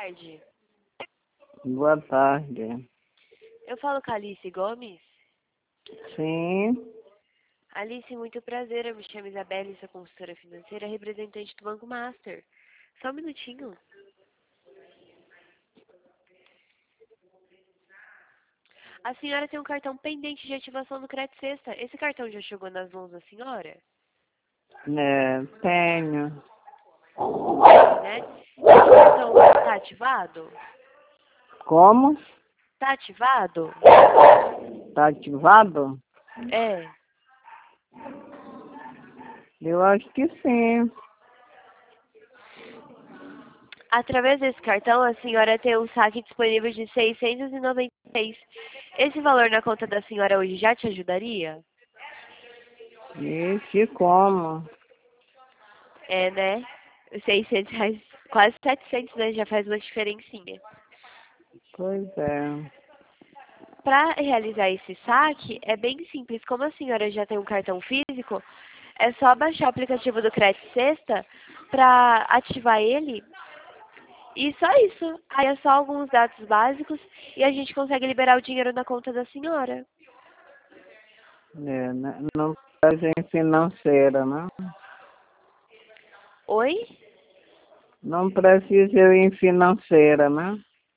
tarde. Boa tarde. Eu falo com a Alice Gomes. Sim, Alice, muito prazer. Eu me chamo Isabelle, sou consultora financeira, representante do Banco Master. Só um minutinho. A senhora tem um cartão pendente de ativação do Crédito Sexta. Esse cartão já chegou nas mãos da senhora? tenho. Né? Esse cartão está ativado? Como? Está ativado? Tá ativado? É. Eu acho que sim. Através desse cartão, a senhora tem um saque disponível de R$ 696. Esse valor na conta da senhora hoje já te ajudaria? Ixi, como? É, né? Os R$ 600, quase 700, né? Já faz uma diferencinha. Pois é. Para realizar esse saque, é bem simples. Como a senhora já tem um cartão físico, é só baixar o aplicativo do Crédito Sexta para ativar ele. E só isso. Aí é só alguns dados básicos e a gente consegue liberar o dinheiro na conta da senhora. Não faz em financeira, né? Oi? Não precisa eu ir em financeira, né?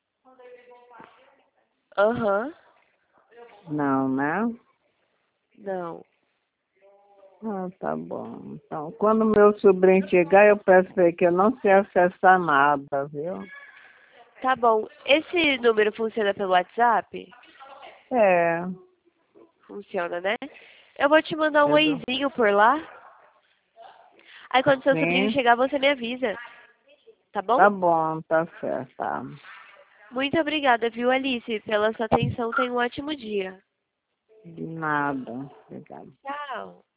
Aham. Não, né? Não. Ah, tá bom. Então, quando meu sobrinho chegar, eu peço pra ele que eu não sei acessar nada, viu? Tá bom. Esse número funciona pelo WhatsApp? É. Funciona, né? Eu vou te mandar um É do... oizinho por lá. Aí quando seu sobrinho Sim, chegar, você me avisa. Tá bom? tá bom, tá certo. Tá. Muito obrigada, viu, Alice, pela sua atenção. Tenha um ótimo dia. De nada. Obrigada. Tchau.